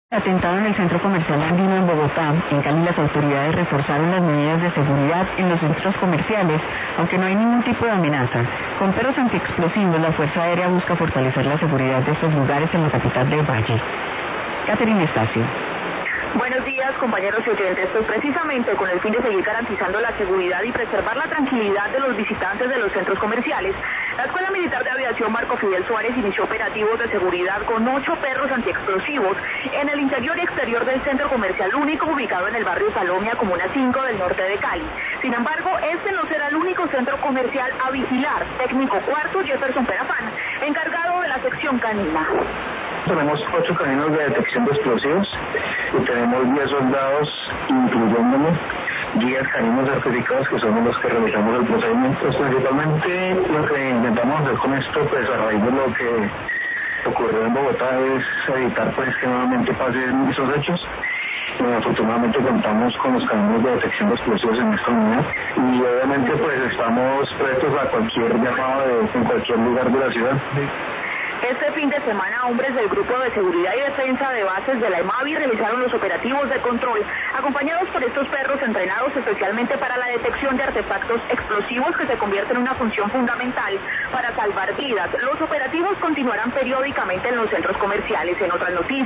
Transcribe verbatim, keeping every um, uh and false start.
Atentado en el centro comercial andino en Bogotá. En Cali las autoridades reforzaron las medidas de seguridad en los centros comerciales, aunque no hay ningún tipo de amenaza. Con perros antiexplosivos, la Fuerza Aérea busca fortalecer la seguridad de estos lugares en la capital del Valle. Catherine Estacio. Buenos días, compañeros y oyentes. Pues precisamente con el fin de seguir garantizando la seguridad y preservar la tranquilidad de los visitantes de los centros comerciales, la Escuela Militar de Aviación Marco Fidel Suárez inició operativos de seguridad con ocho perros antiexplosivos en el interior y exterior del centro comercial único ubicado en el barrio Salomia, comuna cinco del norte de Cali. Sin embargo, este no será el único centro comercial a vigilar. Técnico cuarto Jefferson Perafán, encargado de la sección canina. Tenemos ocho caninos de detección de explosivos y tenemos diez soldados, incluyéndome guías caninos certificados, que somos los que realizamos el procedimiento. Pues principalmente lo que intentamos hacer con esto, pues a raíz de lo que ocurrió en Bogotá, es evitar pues que nuevamente pasen esos hechos. Eh, afortunadamente contamos con los caninos de detección de explosivos en esta unidad y obviamente pues estamos prestos a cualquier llamado de, en cualquier lugar de la ciudad. Este fin de semana, hombres del Grupo de Seguridad y Defensa de Bases de la EMAVI realizaron los operativos de control, acompañados por estos perros entrenados especialmente para la detección de artefactos explosivos que se convierten en una función fundamental para salvar vidas. Los operativos continuarán periódicamente en los centros comerciales. En otras noticias,